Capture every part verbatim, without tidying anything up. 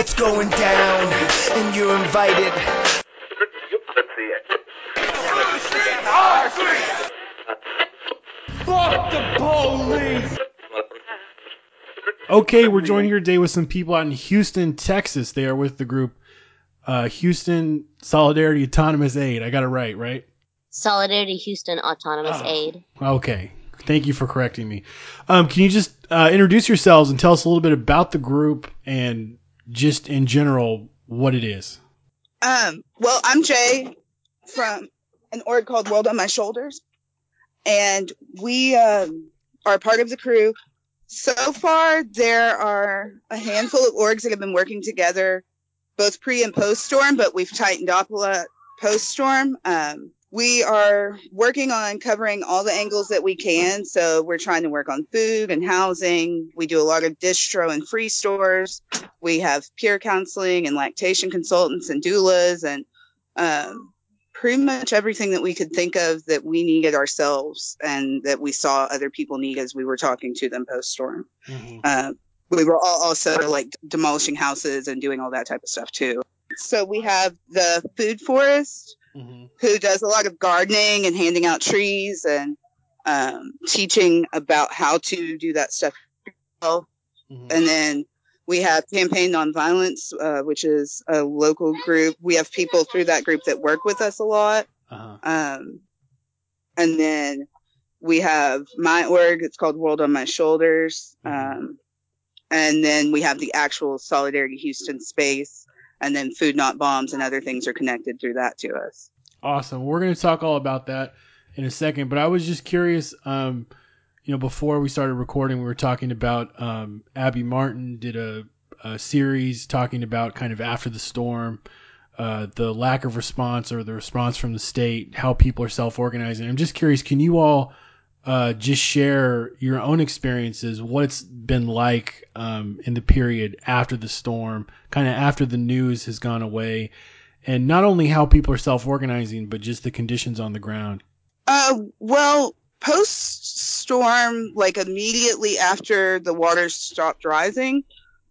It's going down, and you're invited. Fuck the police! Okay, we're joined here today with some people out in Houston, Texas. They are with the group uh, Houston Solidarity Autonomous Aid. I got it right, right? Solidarity Houston Autonomous Oh, Aid. Okay. Thank you for correcting me. Um, can you just uh, introduce yourselves and tell us a little bit about the group and just in general what it is? Um, well, I'm Jay from an org called World on My Shoulders, and we um, are part of the crew. So far, there are a handful of orgs that have been working together, both pre and post storm, but we've tightened up a lot post storm. Um, we are working on covering all the angles that we can. So we're trying to work on food and housing. We do a lot of distro and free stores. We have peer counseling and lactation consultants and doulas and um, pretty much everything that we could think of that we needed ourselves and that we saw other people need as we were talking to them post storm. Mm-hmm. Uh, we were all also like demolishing houses and doing all that type of stuff too. So we have the food forest, mm-hmm. who does a lot of gardening and handing out trees and um, teaching about how to do that stuff. Mm-hmm. And then we have Campaign Nonviolence, uh, which is a local group. We have people through that group that work with us a lot. Uh-huh. Um, and then we have my org. It's called World on My Shoulders. Mm-hmm. Um, and then we have the actual Solidarity Houston space. And then Food Not Bombs and other things are connected through that to us. Awesome. We're going to talk all about that in a second. But I was just curious, um, you know, before we started recording, we were talking about um, Abby Martin did a, a series talking about kind of after the storm, uh, the lack of response or the response from the state, how people are self-organizing. I'm just curious, can you all uh, just share your own experiences, what it's been like um, in the period after the storm, kind of after the news has gone away, and not only how people are self-organizing, but just the conditions on the ground? Uh, well, post-storm, like immediately after the waters stopped rising,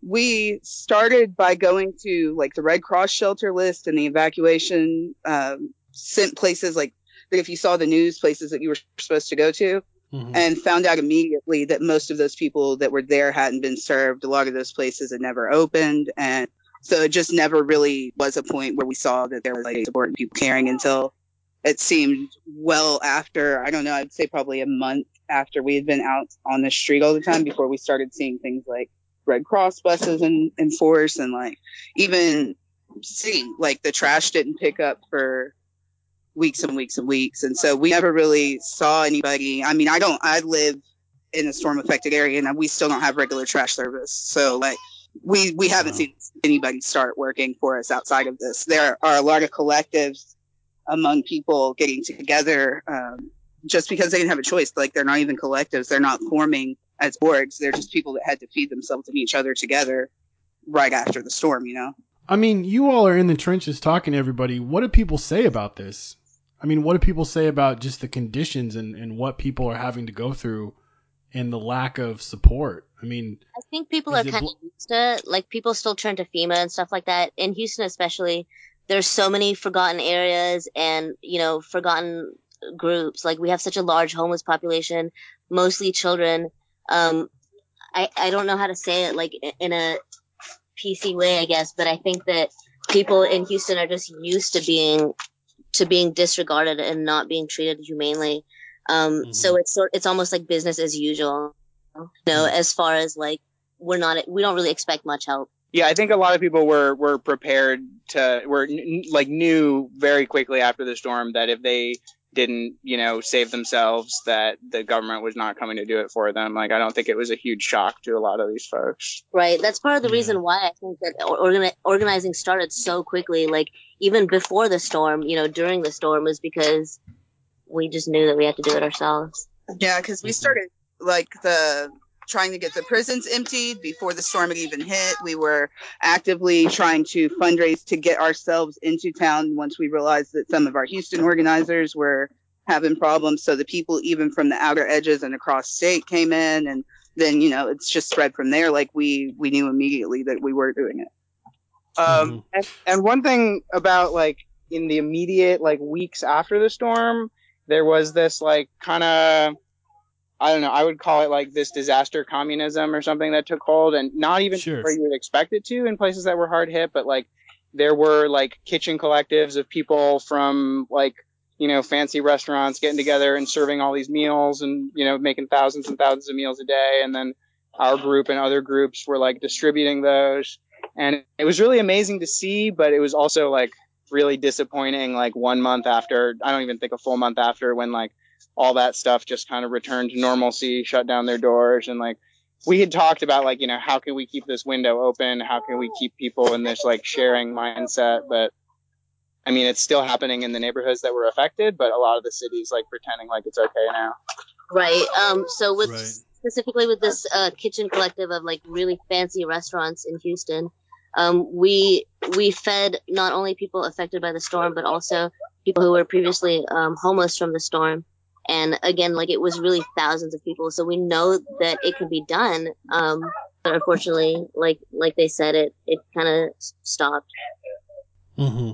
we started by going to like the Red Cross shelter list and the evacuation um, sent places like if you saw the news, places that you were supposed to go to, mm-hmm. and found out immediately that most of those people that were there hadn't been served. A lot of those places had never opened. And so it just never really was a point where we saw that there was like support and people caring until it seemed well after, I don't know, I'd say probably a month after we had been out on the street all the time before we started seeing things like Red Cross buses in, in force and like even seeing like the trash didn't pick up for weeks and weeks and weeks. And so we never really saw anybody. I mean, I don't, I live in a storm affected area and we still don't have regular trash service. So like we, we haven't wow. seen anybody start working for us outside of this. There are a lot of collectives among people getting together um, just because they didn't have a choice. Like they're not even collectives. They're not forming as orgs. They're just people that had to feed themselves and each other together right after the storm, you know? I mean, you all are in the trenches talking to everybody. What do people say about this? I mean, what do people say about just the conditions and, and what people are having to go through and the lack of support? I mean, I think people are kind bl- of used to it. Like people still turn to FEMA and stuff like that. In Houston, especially, there's so many forgotten areas and, you know, forgotten groups. Like we have such a large homeless population, mostly children. Um, I, I don't know how to say it like in a P C way, I guess, but I think that people in Houston are just used to being to being disregarded and not being treated humanely. Um, mm-hmm. So it's sort it's almost like business as usual, you know, mm-hmm. as far as like we're not we don't really expect much help. Yeah, I think a lot of people were were prepared to were n- like knew very quickly after the storm that if they didn't, you know, save themselves, that the government was not coming to do it for them. Like, I don't think it was a huge shock to a lot of these folks. Right. That's part of the yeah. reason why I think that organi- organizing started so quickly. Like, even before the storm, you know, during the storm, was because we just knew that we had to do it ourselves. Yeah, because we started, like, the trying to get the prisons emptied before the storm had even hit. We were actively trying to fundraise to get ourselves into town once we realized that some of our Houston organizers were having problems. So the people even from the outer edges and across state came in, and then, you know, it's just spread from there. Like we, we knew immediately that we were doing it. Um, Mhm. and, and one thing about like in the immediate like weeks after the storm, there was this like kind of, I don't know, I would call it like this disaster communism or something that took hold, and not even Sure. where you would expect it to in places that were hard hit, but like there were like kitchen collectives of people from like, you know, fancy restaurants getting together and serving all these meals and, you know, making thousands and thousands of meals a day. And then our group and other groups were like distributing those. And it was really amazing to see, but it was also like really disappointing. Like one month after, I don't even think a full month after, when like all that stuff just kind of returned to normalcy, shut down their doors. And like, we had talked about like, you know, how can we keep this window open? How can we keep people in this like sharing mindset? But I mean, it's still happening in the neighborhoods that were affected, but a lot of the cities like pretending like it's okay now. Right. Um. So with Right. specifically with this uh, kitchen collective of like really fancy restaurants in Houston, um, we we fed not only people affected by the storm, but also people who were previously um, homeless from the storm. And again, like it was really thousands of people, so we know that it could be done. Um, but unfortunately, like like they said, it it kind of stopped. Mm-hmm.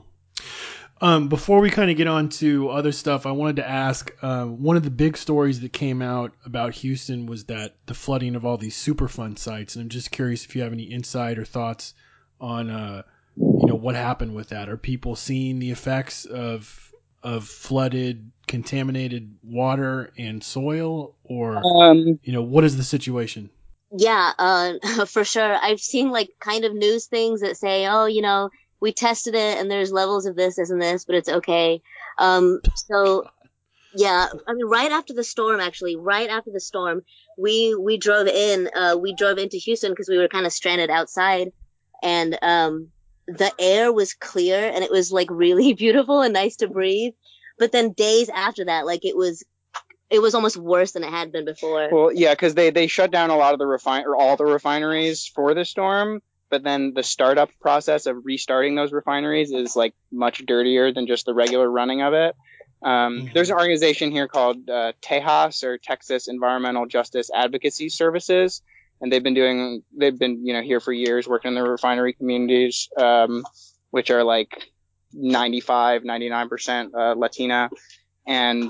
Um, before we kind of get on to other stuff, I wanted to ask, uh, one of the big stories that came out about Houston was that the flooding of all these Superfund sites. And I'm just curious if you have any insight or thoughts on, uh, you know, what happened with that. Are people seeing the effects of of flooded, contaminated water and soil, or, Um, you know, what is the situation? Yeah, uh, for sure. I've seen like kind of news things that say, oh, you know, we tested it and there's levels of this, this, and this, but it's okay. Um, so yeah, I mean, right after the storm, actually, right after the storm, we we drove in, uh, we drove into Houston because we were kind of stranded outside, and um, the air was clear and it was like really beautiful and nice to breathe. But then days after that, like it was it was almost worse than it had been before. well, yeah, because they, they shut down a lot of the refine or all the refineries for the storm, but then the startup process of restarting those refineries is like much dirtier than just the regular running of it. Um, Mhm. There's an organization here called uh, TEJAS, or Texas Environmental Justice Advocacy Services, and they've been doing they've been you know here for years working in the refinery communities, um, which are like ninety-five, ninety-nine percent uh, Latina, and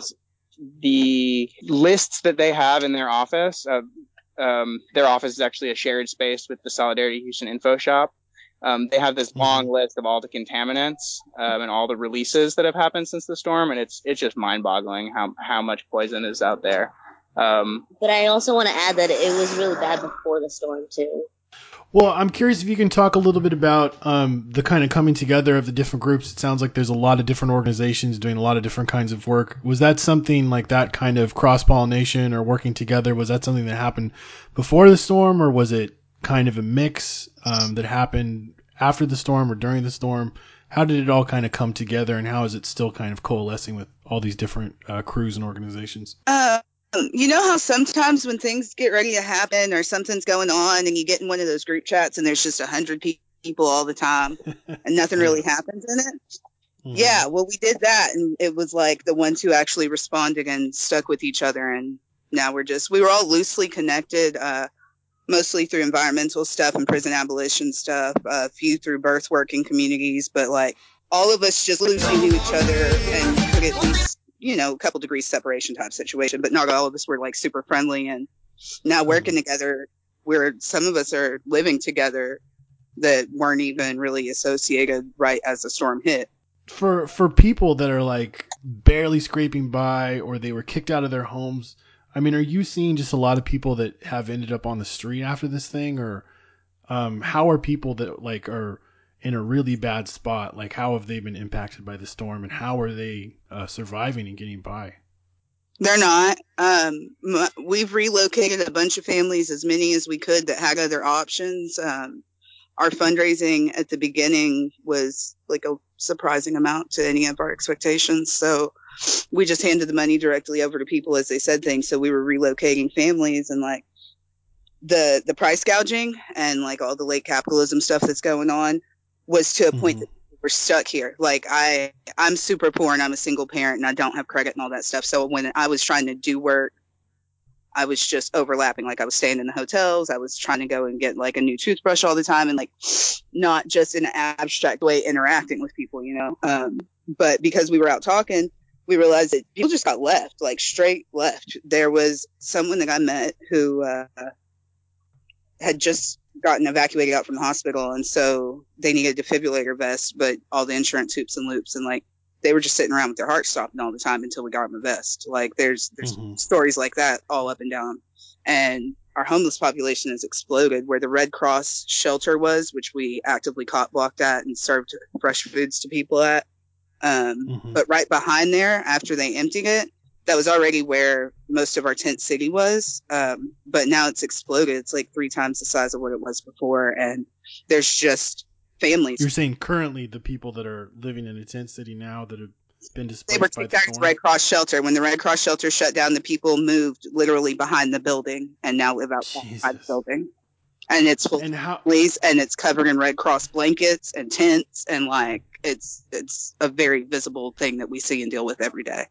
the lists that they have in their office, uh, um, their office is actually a shared space with the Solidarity Houston Info Shop. Um, they have this long Mhm. list of all the contaminants um, and all the releases that have happened since the storm, and it's it's just mind-boggling how how much poison is out there. Um, But I also want to add that it was really bad before the storm too. Well, I'm curious if you can talk a little bit about um, the kind of coming together of the different groups. It sounds like there's a lot of different organizations doing a lot of different kinds of work. Was that something like that kind of cross pollination or working together? Was that something that happened before the storm, or was it kind of a mix um, that happened after the storm or during the storm? How did it all kind of come together, and how is it still kind of coalescing with all these different uh, crews and organizations? Uh, you know how sometimes when things get ready to happen or something's going on and you get in one of those group chats and there's just a hundred pe- people all the time and nothing really Yeah. happens in it? Mhm. Yeah, well, we did that, and it was like the ones who actually responded and stuck with each other, and now we're just we were all loosely connected, uh, mostly through environmental stuff and prison abolition stuff, a few through birth working communities, but like all of us just loosely knew each other and could at least, you know, a couple degrees separation type situation, but not all of us were like super friendly, and now working Mhm. together, where some of us are living together that weren't even really associated right as the storm hit. for for people that are like barely scraping by or they were kicked out of their homes, I mean, are you seeing just a lot of people that have ended up on the street after this thing, or um, how are people that like are in a really bad spot, like how have they been impacted by the storm, and how are they uh, surviving and getting by? They're not. Um, m- we've relocated a bunch of families, as many as we could that had other options. Um, our fundraising at the beginning was like a surprising amount to any of our expectations. So we just handed the money directly over to people as they said things. So we were relocating families, and like the the price gouging and like all the late capitalism stuff that's going on was to a point Mm-hmm. that we're stuck here. Like I I'm super poor and I'm a single parent and I don't have credit and all that stuff. So when I was trying to do work, I was just overlapping. Like I was staying in the hotels. I was trying to go and get like a new toothbrush all the time and like not just in an abstract way interacting with people, you know. Um, but because we were out talking, we realized that people just got left, like straight left. There was someone that I met who uh, had just gotten evacuated out from the hospital, and so they needed a defibrillator vest, but all the insurance hoops and loops, and like they were just sitting around with their heart stopping all the time until we got them a vest. Like there's there's Mhm. stories like that all up and down, and our homeless population has exploded. Where the Red Cross shelter was, which we actively cop blocked at and served fresh foods to people at, um, Mhm. but right behind there, after they emptied it, that was already where most of our tent city was. Um, but now it's exploded. It's like three times the size of what it was before. And there's just families. You're saying currently the people that are living in a tent city now that have been They displaced were by kicked the out of the storm? Red Cross shelter. When the Red Cross shelter shut down, the people moved literally behind the building and now live outside the Jesus. building. And it's full of And how families, and it's covered in Red Cross blankets and tents, and like it's it's a very visible thing that we see and deal with every day.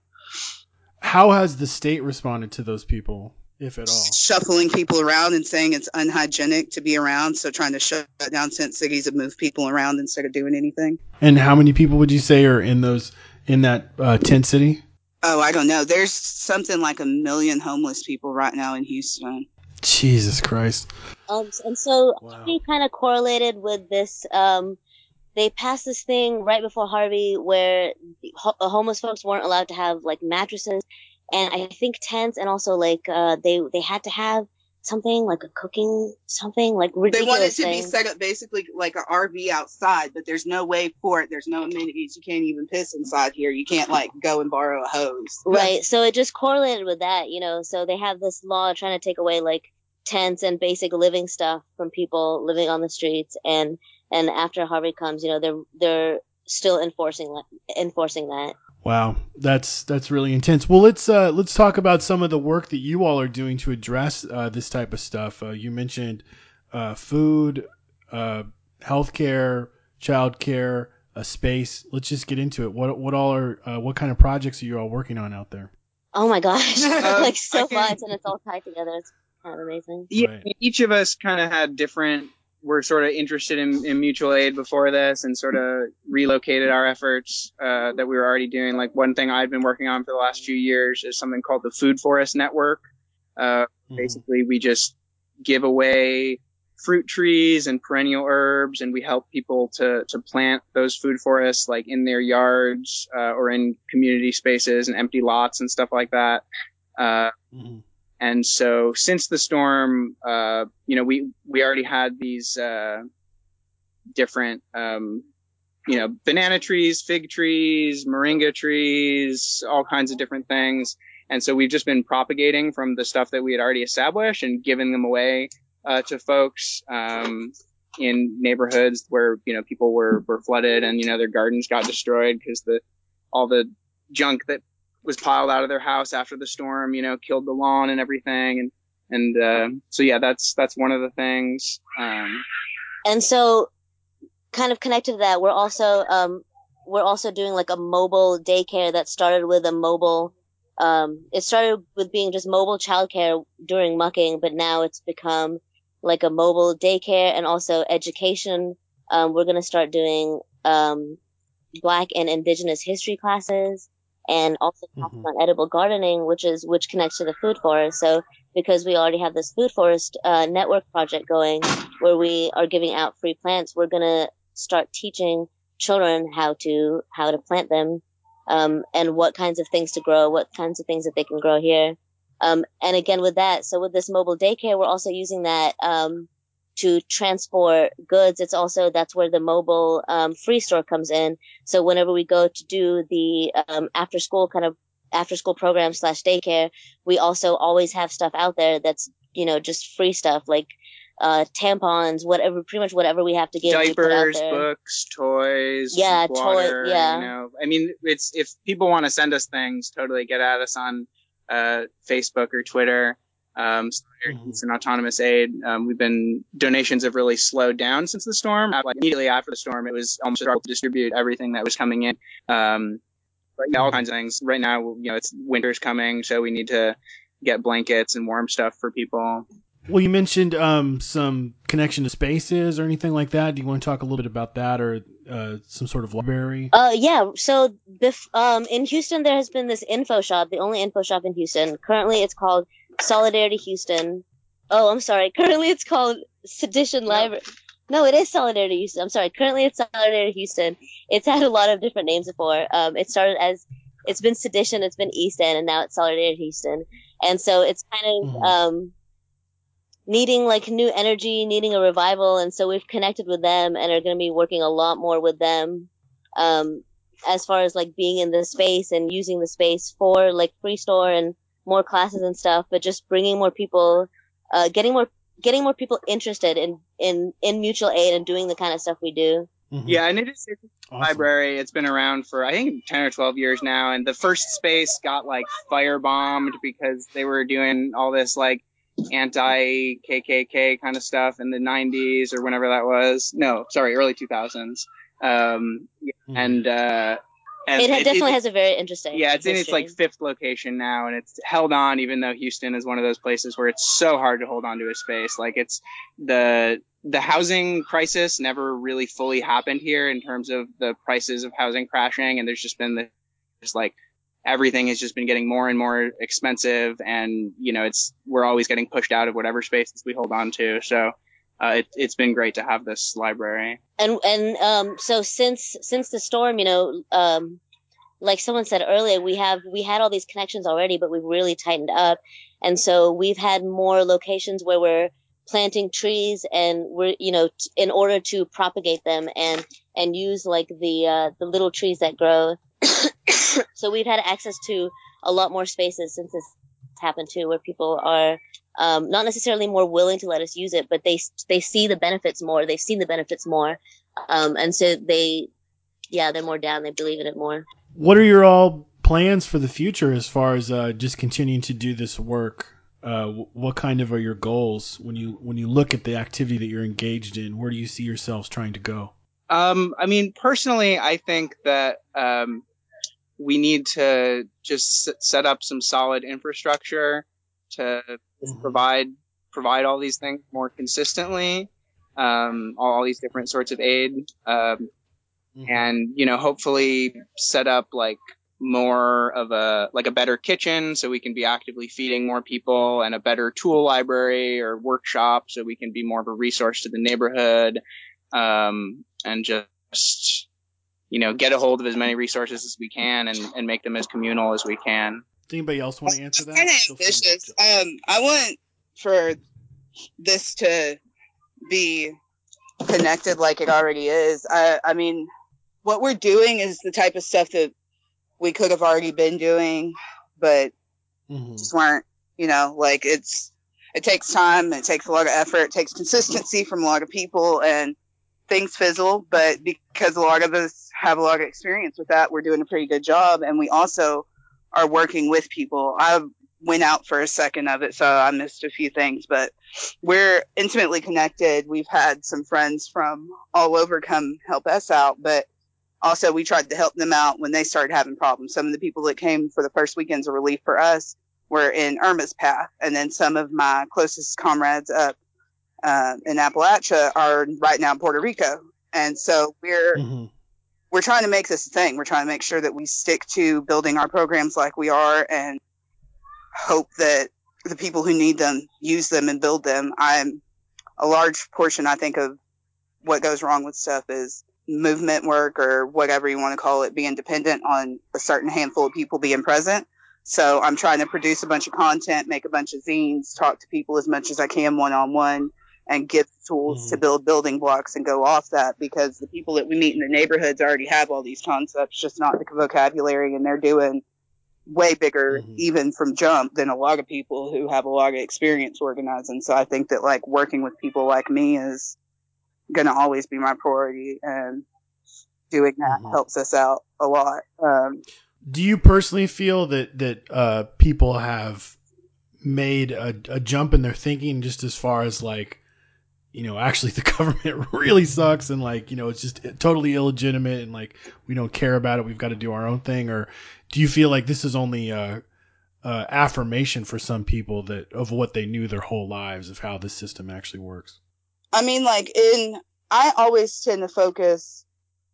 how has the state responded to those people, if at all? Shuffling people around and saying it's unhygienic to be around, so trying to shut down tent cities and move people around instead of doing anything. And how many people would you say are in those in that uh, tent city? Oh, I don't know. There's something like a million homeless people right now in Houston. Jesus Christ. Um, and so Wow. Harvey kind of correlated with this. Um, they passed this thing right before Harvey where ho- homeless folks weren't allowed to have like mattresses and I think tents, and also like uh, they they had to have something like a cooking something like They ridiculous want it to thing. be set up basically like an R V outside, but there's no way for it. There's no amenities. You can't even piss inside here. You can't like go and borrow a hose. Right. So it just correlated with that, you know. So they have this law trying to take away like tents and basic living stuff from people living on the streets, and and after Harvey comes, you know, they're they're still enforcing that enforcing that. Wow, that's that's really intense. Well, let's uh, let's talk about some of the work that you all are doing to address uh, this type of stuff. Uh, you mentioned uh, food, uh, healthcare, childcare, uh, space. Let's just get into it. What what all are uh, what kind of projects are you all working on out there? Oh my gosh, Um, like I so can- much, and it's all tied together. It's kind of amazing. Yeah, Right. each of us kind of had different. We're sort of interested in, in mutual aid before this, and sort of relocated our efforts uh, that we were already doing. Like one thing I've been working on for the last few years is something called the Food Forest Network. Uh, Mhm. Basically, we just give away fruit trees and perennial herbs, and we help people to to plant those food forests like in their yards uh, or in community spaces and empty lots and stuff like that. Uh, Mhm. And so since the storm, uh, you know, we, we already had these, uh, different, um, you know, banana trees, fig trees, moringa trees, all kinds of different things. And so we've just been propagating from the stuff that we had already established and giving them away, uh, to folks, um, in neighborhoods where, you know, people were, were flooded and, you know, their gardens got destroyed because the, all the junk that was piled out of their house after the storm, you know, killed the lawn and everything. And, and, uh, so yeah, that's, that's one of the things. Um, And so, kind of connected to that, we're also um we're also doing like a mobile daycare that started with a mobile. Um, it started with being just mobile childcare during mucking, but now it's become like a mobile daycare and also education. Um, we're gonna start doing um Black and Indigenous history classes, and also classes Mhm. on edible gardening, which is which connects to the food forest. So because we already have this food forest uh, network project going, where we are giving out free plants, we're gonna start teaching children how to how to plant them, um, and what kinds of things to grow, what kinds of things that they can grow here. Um, and again with that, so with this mobile daycare, we're also using that um, to transport goods. It's also that's where the mobile um, free store comes in. So whenever we go to do the um, after school kind of after school program slash daycare, we also always have stuff out there that's, you know, just free stuff like uh, tampons, whatever, pretty much whatever we have to give. we put out diapers, there. books, toys, Yeah, toy- water, yeah. you know, I mean, it's, if people want to send us things, totally get at us on, uh, Facebook or Twitter. Um, Mhm. it's an autonomous aid. Um, we've been, donations have really slowed down since the storm. Like immediately after the storm, it was almost hard to distribute everything that was coming in. Um, but yeah, all kinds of things. Right now, you know, it's winter's coming, so we need to get blankets and warm stuff for people. Well, you mentioned um, some connection to spaces or anything like that. Do you want to talk a little bit about that, or uh, some sort of library? Uh, yeah. So, bef- um, in Houston, there has been this info shop, the only info shop in Houston. Currently, it's called Solidarity Houston. Oh, I'm sorry. Currently, it's called Sedition Library. No, it is Solidarity Houston. I'm sorry. Currently, it's Solidarity Houston. It's had a lot of different names before. Um, it started as, it's been Sedition, it's been East End, and now it's Solidarity Houston. And so it's kind of, Mhm. um, needing like new energy, needing a revival. And so we've connected with them and are going to be working a lot more with them, um, as far as like being in the space and using the space for like free store and more classes and stuff, but just bringing more people, uh, getting more, getting more people interested in, in, in mutual aid and doing the kind of stuff we do. Mhm. Yeah, and it is it's a Awesome. library. It's been around for I think ten or twelve years now, and the first space got like firebombed because they were doing all this like anti K K K kind of stuff in the nineties or whenever that was. No, sorry, early two thousands. Um, Mhm. and uh, and It, ha- it- definitely it- has a very interesting yeah, it's in its history. like fifth location now, and it's held on even though Houston is one of those places where it's so hard to hold on to a space. Like it's the the housing crisis never really fully happened here in terms of the prices of housing crashing, and there's just been the just like everything has just been getting more and more expensive, and you know it's we're always getting pushed out of whatever spaces we hold on to. So uh, it, it's been great to have this library. And and um so since since the storm, you know, um like someone said earlier, we have we had all these connections already, but we've really tightened up. And so we've had more locations where we're planting trees, and we're, you know, t- in order to propagate them and and use like the uh the little trees that grow. So we've had access to a lot more spaces since this happened too, where people are um, not necessarily more willing to let us use it, but they they see the benefits more. They've seen the benefits more, um, and so they, yeah, they're more down. They believe in it more. What are your all plans for the future as far as uh, just continuing to do this work? Uh, wh- what kind of are your goals when you when you look at the activity that you're engaged in? Where do you see yourselves trying to go? Um, I mean, personally, I think that um, we need to just s- set up some solid infrastructure to just Mhm. provide provide all these things more consistently, um, all, all these different sorts of aid, um, Mhm. and you know, hopefully set up like more of a like a better kitchen so we can be actively feeding more people, and a better tool library or workshop so we can be more of a resource to the neighborhood, um, and just you know, get a hold of as many resources as we can and, and make them as communal as we can. Does anybody else want to answer that? Kind of Feel free to ambitious. jump in. Um, I want for this to be connected like it already is. I, I mean, what we're doing is the type of stuff that we could have already been doing, but Mhm. just weren't. You know, like it's it takes time, it takes a lot of effort, it takes consistency from a lot of people, and things fizzle. But because a lot of us have a lot of experience with that, we're doing a pretty good job, and we also are working with people. I went out for a second of it, so I missed a few things, but we're intimately connected. We've had some friends from all over come help us out, but also we tried to help them out when they started having problems. Some of the people that came for the first weekends of relief for us were in Irma's path, and then some of my closest comrades up uh, in Appalachia are right now in Puerto Rico. And so we're Mhm. we're trying to make this a thing. We're trying to make sure that we stick to building our programs like we are, and hope that the people who need them use them and build them. I'm a large portion, I think, of what goes wrong with stuff is movement work or whatever you want to call it, being dependent on a certain handful of people being present. So I'm trying to produce a bunch of content, make a bunch of zines, talk to people as much as I can one-on-one, and give tools to Mhm. build building blocks and go off that, because the people that we meet in the neighborhoods already have all these concepts, just not the vocabulary, and they're doing way bigger Mhm. even from jump than a lot of people who have a lot of experience organizing. So I think that like working with people like me is going to always be my priority, and doing that Mhm. helps us out a lot. Um, Do you personally feel that that uh, people have made a, a jump in their thinking, just as far as like, you know, actually the government really sucks, and like, you know, it's just totally illegitimate, and like we don't care about it, we've got to do our own thing? Or do you feel like this is only a, uh, affirmation for some people that of what they knew their whole lives of how this system actually works. I mean, like in, I always tend to focus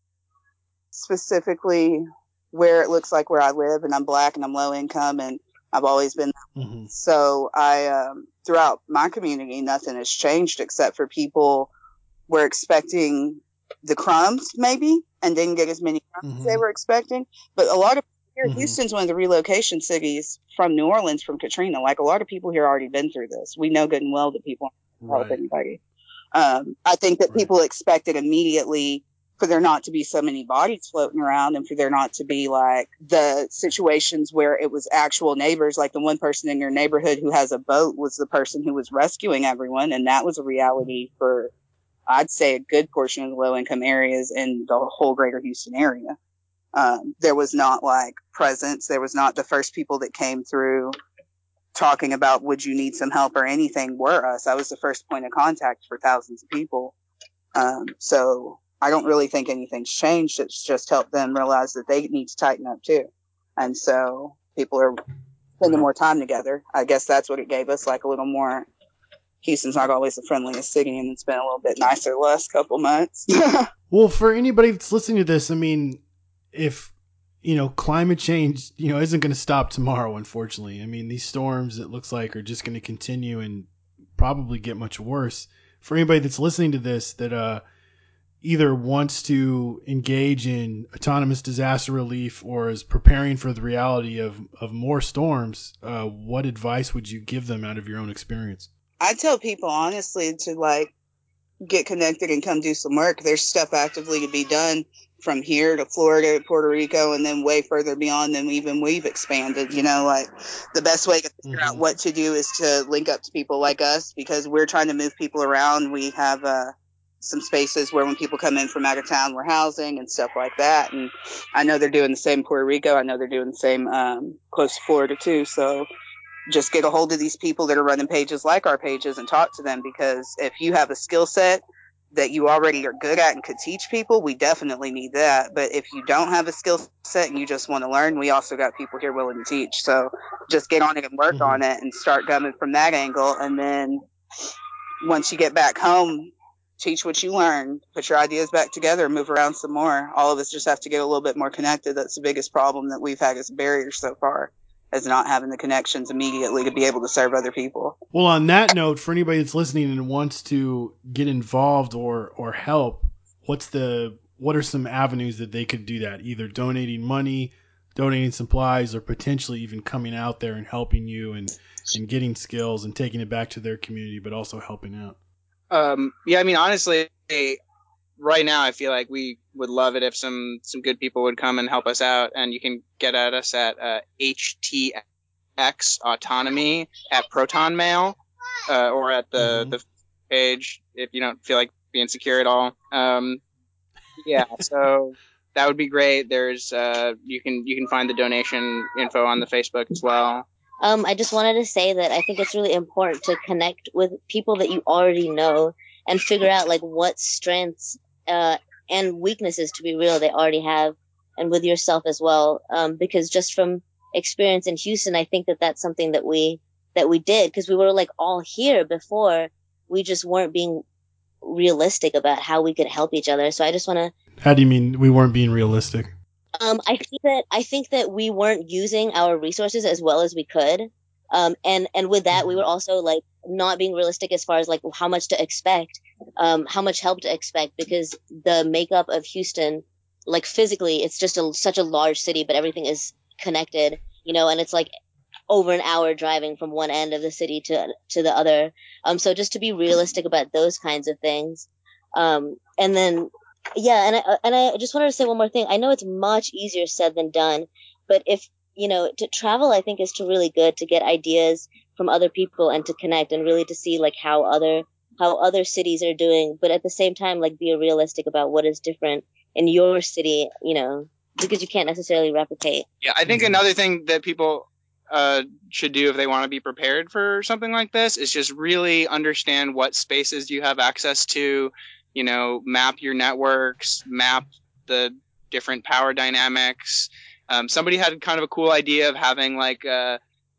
specifically where it looks like where I live, and I'm black and I'm low income, and I've always been. Mm-hmm. So I, um, throughout my community, nothing has changed except for people were expecting the crumbs maybe and didn't get as many crumbs Mm-hmm. as they were expecting. But a lot of here, Mm-hmm. Houston's one of the relocation cities from New Orleans from Katrina. Like a lot of people here already been through this. We know good and well that people don't help Right. anybody. Um, I think that Right. people expected immediately for there not to be so many bodies floating around and for there not to be like the situations where it was actual neighbors, like the one person in your neighborhood who has a boat was the person who was rescuing everyone. And that was a reality for, I'd say, a good portion of the low income areas in the whole greater Houston area. Um, there was not like presence. There was not the first people that came through talking about, would you need some help or anything, were us. I was the first point of contact for thousands of people. Um, so I don't really think anything's changed. It's just helped them realize that they need to tighten up too. And so people are spending Right. more time together. I guess that's what it gave us, like a little more. Houston's not always the friendliest city, and it's been a little bit nicer the last couple months. Well, for anybody that's listening to this, I mean, if, you know, climate change, you know, isn't going to stop tomorrow, unfortunately. I mean, these storms, it looks like, are just going to continue and probably get much worse. For anybody that's listening to this that uh, either wants to engage in autonomous disaster relief or is preparing for the reality of, of more storms, uh, what advice would you give them out of your own experience? I tell people honestly to like get connected and come do some work. There's stuff actively to be done from here to Florida to Puerto Rico and then way further beyond than even we've expanded. You know, like the best way to figure Mhm. out what to do is to link up to people like us because we're trying to move people around. We have uh, some spaces where when people come in from out of town, we're housing and stuff like that. And I know they're doing the same in Puerto Rico. I know they're doing the same um, close to Florida too. So just get a hold of these people that are running pages like our pages and talk to them, because if you have a skill set that you already are good at and could teach people, we definitely need that. But if you don't have a skill set and you just want to learn, we also got people here willing to teach. So just get on it and work Mhm. on it and start coming from that angle. And then once you get back home, teach what you learned, put your ideas back together, and move around some more. All of us just have to get a little bit more connected. That's the biggest problem that we've had as a barrier so far, is not having the connections immediately to be able to serve other people. Well, on that note, for anybody that's listening and wants to get involved or or help, what's the what are some avenues that they could do that? Either donating money, donating supplies, or potentially even coming out there and helping you and and getting skills and taking it back to their community, but also helping out. Um, yeah, I mean, honestly, right now I feel like we would love it if some some good people would come and help us out, and you can get at us at uh, H T X Autonomy at Proton Mail uh, or at the Mhm. the page if you don't feel like being secure at all. Um, yeah, so that would be great. There's uh, you can you can find the donation info on the Facebook as well. Um, I just wanted to say that I think it's really important to connect with people that you already know and figure out like what strengths uh, and weaknesses, to be real, they already have, and with yourself as well. Um, because just from experience in Houston, I think that that's something that we that we did, because we were like all here before. We just weren't being realistic about how we could help each other. So I just want to How do you mean we weren't being realistic? Um, I think that I think that we weren't using our resources as well as we could. Um, and and with that, we were also like not being realistic as far as like how much to expect, um, how much help to expect, because the makeup of Houston, like physically, it's just a, such a large city, but everything is connected, you know, and it's like over an hour driving from one end of the city to to the other. Um, so just to be realistic about those kinds of things. Um, and then yeah, and I and I just wanted to say one more thing. I know it's much easier said than done, but if you know, to travel, I think is to really good to get ideas from other people and to connect and really to see like how other how other cities are doing, but at the same time, like be realistic about what is different in your city, you know, because you can't necessarily replicate. Yeah, I think another thing that people uh, should do if they want to be prepared for something like this is just really understand what spaces you have access to. You know, map your networks, map the different power dynamics. Um, somebody had kind of a cool idea of having like a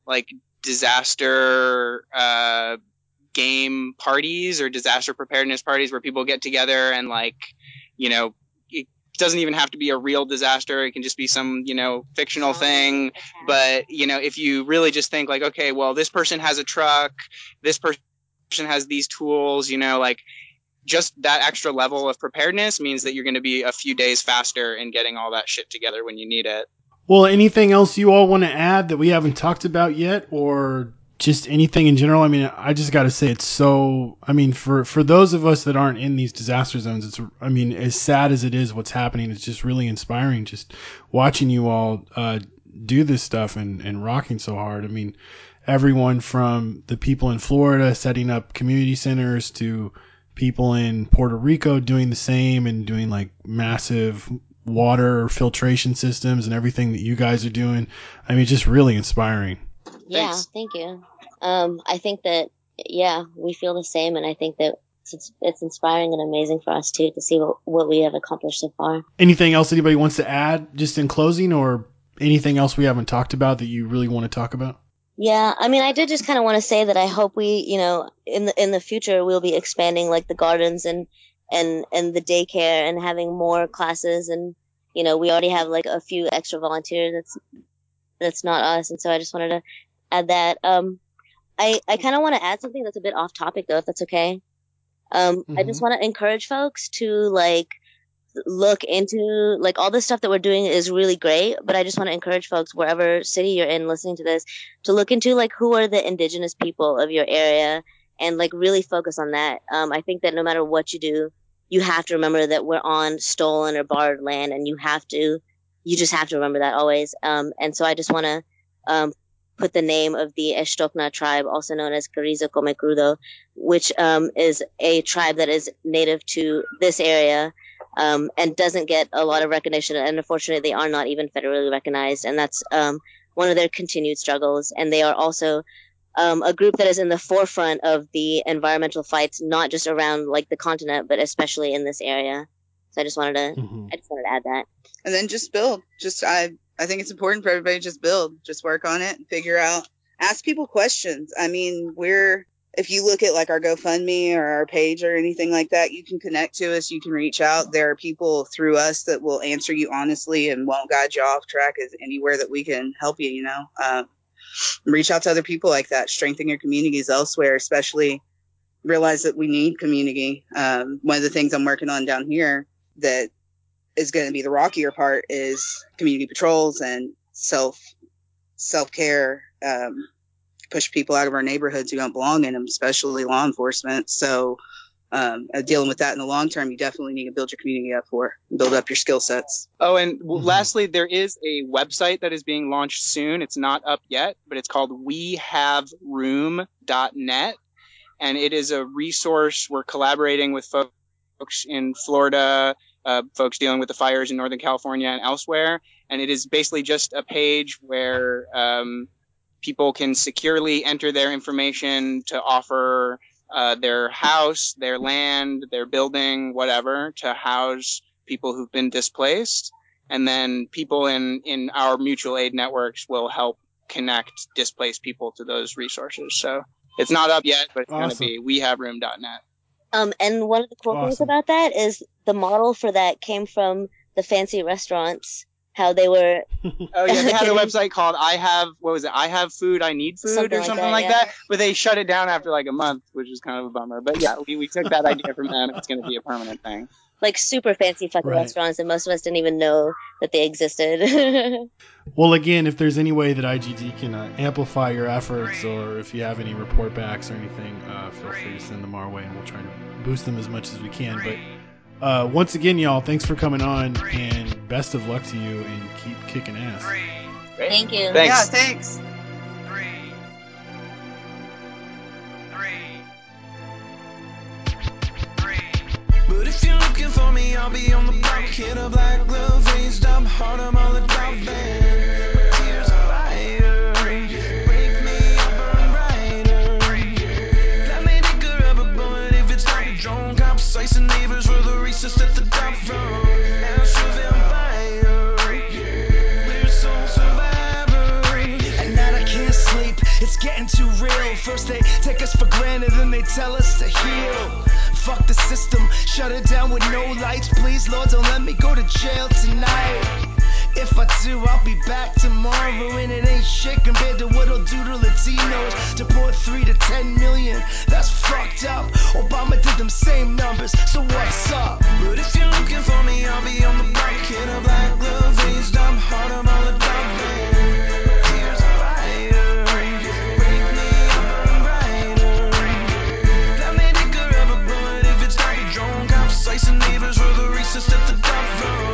like disaster uh, game parties or disaster preparedness parties where people get together and like, you know, it doesn't even have to be a real disaster. It can just be some, you know, fictional thing. But, you know, if you really just think like, okay, well, this person has a truck, this person has these tools, you know, like just that extra level of preparedness means that you're going to be a few days faster in getting all that shit together when you need it. Well, anything else you all want to add that we haven't talked about yet, or just anything in general? I mean, I just got to say it's so, I mean, for, for those of us that aren't in these disaster zones, it's, I mean, as sad as it is what's happening, it's just really inspiring just watching you all uh, do this stuff and, and rocking so hard. I mean, everyone from the people in Florida setting up community centers to people in Puerto Rico doing the same and doing like massive water filtration systems and everything that you guys are doing. I mean, just really inspiring. Yeah, Thanks. thank you. Um, I think that, yeah, we feel the same. And I think that it's, it's inspiring and amazing for us too, to see what, what we have accomplished so far. Anything else anybody wants to add just in closing, or anything else we haven't talked about that you really want to talk about? Yeah, I mean, I did just kind of want to say that I hope we, you know, in the in the future we'll be expanding like the gardens and and and the daycare and having more classes, and you know, we already have like a few extra volunteers. That's that's not us, and so I just wanted to add that. Um, I I kind of want to add something that's a bit off topic though, if that's okay. Um, I just want to encourage folks to like look into like all this stuff that we're doing is really great, but I just want to encourage folks wherever city you're in listening to this to look into like who are the indigenous people of your area and like really focus on that. Um, I think that no matter what you do, you have to remember that we're on stolen or borrowed land, and you have to, you just have to remember that always. Um, and so I just want to um, put the name of the Eshtokna tribe, also known as Carrizo Comecrudo, which um, is a tribe that is native to this area. Um, and doesn't get a lot of recognition, and unfortunately they are not even federally recognized, and that's um, one of their continued struggles. And they are also um, a group that is in the forefront of the environmental fights, not just around like the continent, but especially in this area. So I just wanted to, Mm-hmm. I just wanted to add that. And then just build. Just I I think it's important for everybody to just build. Just work on it and figure out. Ask people questions. I mean, we're if you look at like our GoFundMe or our page or anything like that, you can connect to us. You can reach out. There are people through us that will answer you honestly and won't guide you off track as anywhere that we can help you. You know, um, reach out to other people like that. Strengthen your communities elsewhere, especially realize that we need community. Um, one of the things I'm working on down here that is going to be the rockier part is community patrols and self self care. Um, push people out of our neighborhoods who don't belong in them, especially law enforcement. So um, uh, dealing with that in the long term, you definitely need to build your community up for, build up your skill sets. Oh, and w- Mm-hmm. lastly, there is a website that is being launched soon. It's not up yet, but it's called we have room dot net. And it is a resource. We're collaborating with folks in Florida, uh, folks dealing with the fires in Northern California and elsewhere. And it is basically just a page where um, people can securely enter their information to offer uh, their house, their land, their building, whatever, to house people who've been displaced. And then people in, in our mutual aid networks will help connect displaced people to those resources. So it's not up yet, but it's going to Awesome. be we have room dot net. Um, and one of the cool things Awesome. about that is the model for that came from the fancy restaurants, how they were Oh yeah, they had a website called I have what was it? I have food, I need food, Something or like something that, like yeah. that. But they shut it down after like a month, which is kind of a bummer. But yeah, we, we took that idea from them. It's going to be a permanent thing. like super fancy fucking Right. restaurants, and most of us didn't even know that they existed. Well, again, if there's any way that I G D can uh, amplify your efforts, or if you have any report backs or anything, uh, feel free to send them our way, and we'll try to boost them as much as we can. But uh, once again, y'all, thanks for coming on, and best of luck to you, and keep kicking ass. Great. Thank you. Thanks. Yeah, thanks. But if you're looking for me, I'll be on the block. Hit a black glove, raised up, hard, I'm all the drop band. My tears are fire, break me up, burn brighter. Let me take a rubber bullet if it's not a drone. Capsize the neighbors for the races at the top front. Ashes and fire, we're soul survivors. At night I can't sleep, it's getting too real. First they take us for granted, then they tell us to heal. Fuck the system, shut it down with no lights. Please, Lord, don't let me go to jail tonight. If I do, I'll be back tomorrow, and it ain't shit compared to what I'll do to Latinos. Deport three to ten million, that's fucked up. Obama did them same numbers, so what's up? But if you're looking for me, I'll be on the block. Hit a black glove, raised up, heart of all the top. Here's a fire, wake me up and brighter. Let me take a rubber bullet if it's not a drone. Cops, slicing neighbors, were the racist at the top row.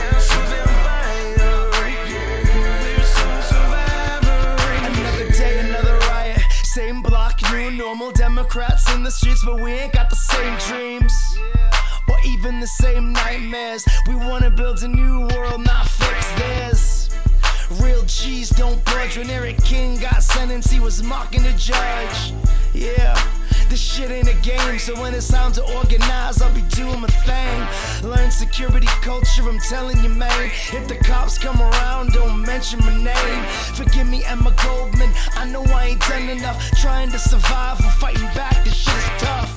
Same block, new normal Democrats in the streets, but we ain't got the same dreams or even the same nightmares. We wanna build a new world, not fix this. Real G's don't budge. When Eric King got sentenced, he was mocking the judge. Yeah, this shit ain't a game, so when it's time to organize, I'll be doing my thing. Learn security culture, I'm telling you, man. If the cops come around, don't mention my name. Forgive me, Emma Goldman, I know I ain't done enough. Trying to survive or fighting back, this shit is tough.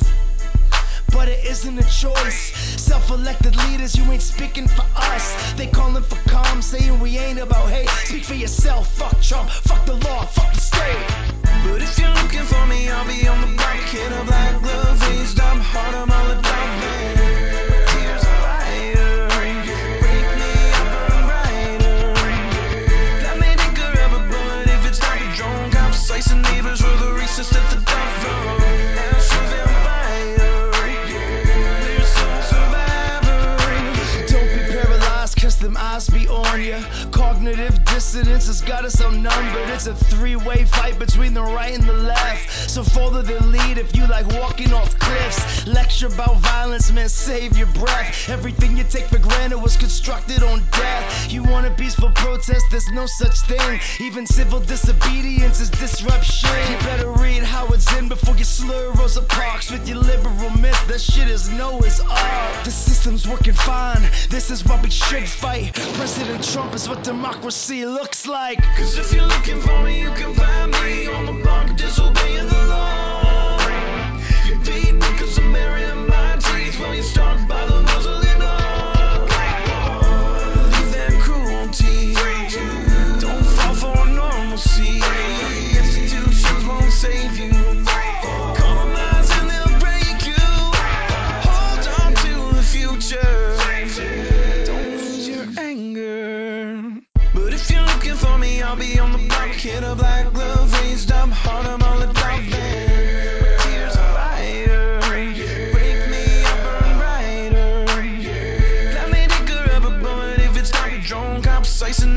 But it isn't a choice. Self-elected leaders, you ain't speaking for us. They calling for calm, saying we ain't about hate. Speak for yourself, fuck Trump, fuck the law, fuck the state. But if you're looking for me, I'll be on the block. Hit a black glove, raised up, heart of all the top. Here's a fire, wake me up and brighter. Let me take a rubber bullet if it's not a drone. Cops, slicing neighbors, were the racist at the top row. Ash of empire, there's no survivor. Don't be paralyzed, cause them eyes be on ya. Cognitive dissonance has got us outnumbered. It's a three-way fight between the right and the left. So follow the lead if you like walking off cliffs. Lecture about violence, man, save your breath. Everything you take for granted was constructed on death. You want a peaceful protest, there's no such thing. Even civil disobedience is disruption. You better read Howard Zinn before you slur Rosa Parks with your liberal myth. That shit is Noah's Ark. The system's working fine, this is what we should fight. President Trump is what democracy looks like. Cause if you're looking for me, you can find me on the block, disobeying the law. You beat me cause I'm burying my teeth when you start by the muzzling up. Leave that cruelty, don't fall for normalcy. Institutions won't save you. Compromise and they'll break you. Hold on to the future, don't lose your anger. But if you're looking for me, I'll be on the block. Hit a black glove, raised up, heart of all the top. Tears of fire, wake me up and brighter. Let me take a rubber bullet if it's not a drone. Cops slicing